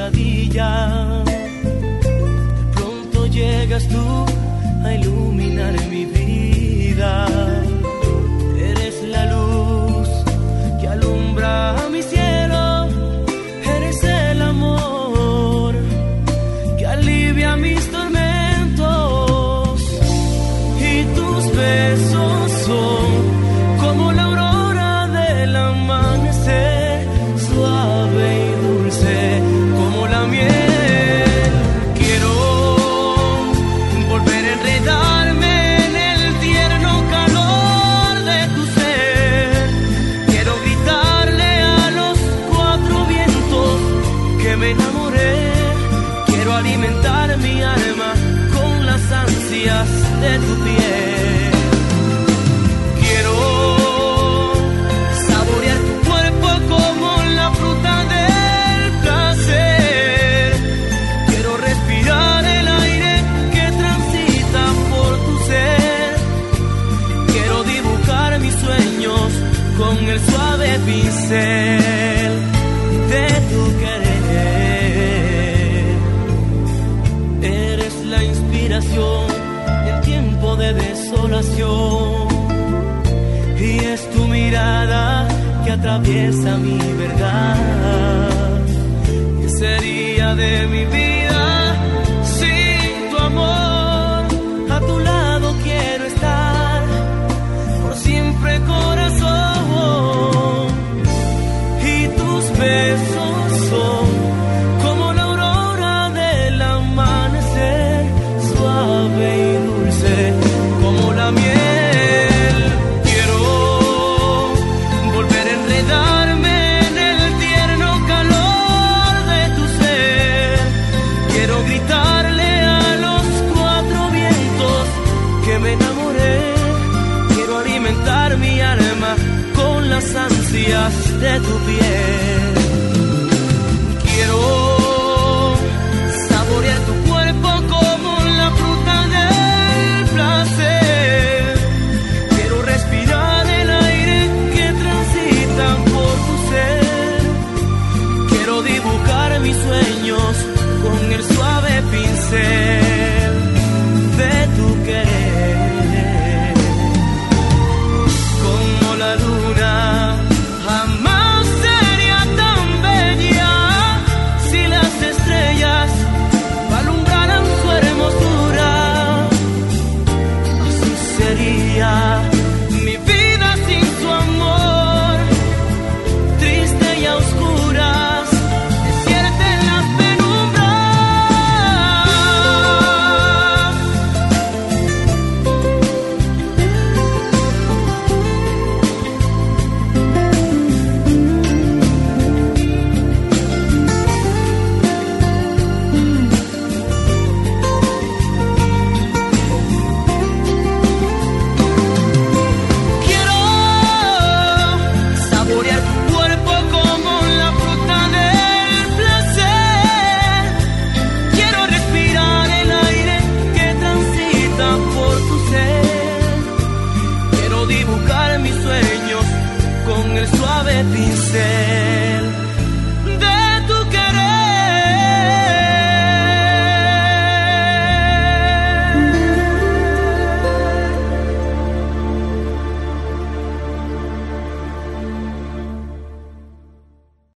pesadilla. De pronto llegas tú a iluminar mi vida. Eres la luz que alumbra mi cielo. Eres el amor que alivia mis tormentos. Y tus besos son como la aurora del amanecer, suave y dulce como la miel. Quiero volver a enredarme en el tierno calor de tu ser. Quiero gritarle a los cuatro vientos que me enamoré. Quiero alimentar mi alma con las ansias de tu piel. Quiero saborear tu cuerpo como la fruta del placer. Quiero respirar el aire que transita por tu ser. Quiero dibujar mis sueños con el suave pincel de tu querer. Eres la inspiración en tiempo de desolación. Y es tu mirada que atraviesa mi verdad. ¿Qué sería de mi vida sin tu amor? A tu lado quiero estar por siempre, corazón. Y tus besos son como la aurora del amanecer, suave y dulce como la miel. Mi alma con las ansias de tu piel. Quiero saborear tu cuerpo como la fruta del placer. Quiero respirar el aire que transita por tu ser. Quiero dibujar mis sueños con el suave pincel de tu querer. La luna jamás sería tan bella si las estrellas alumbraran su hermosura. Así sería mi vida sin su amor, triste y a oscuras, desierta en las penumbras. Dibujar mis sueños con el suave pincel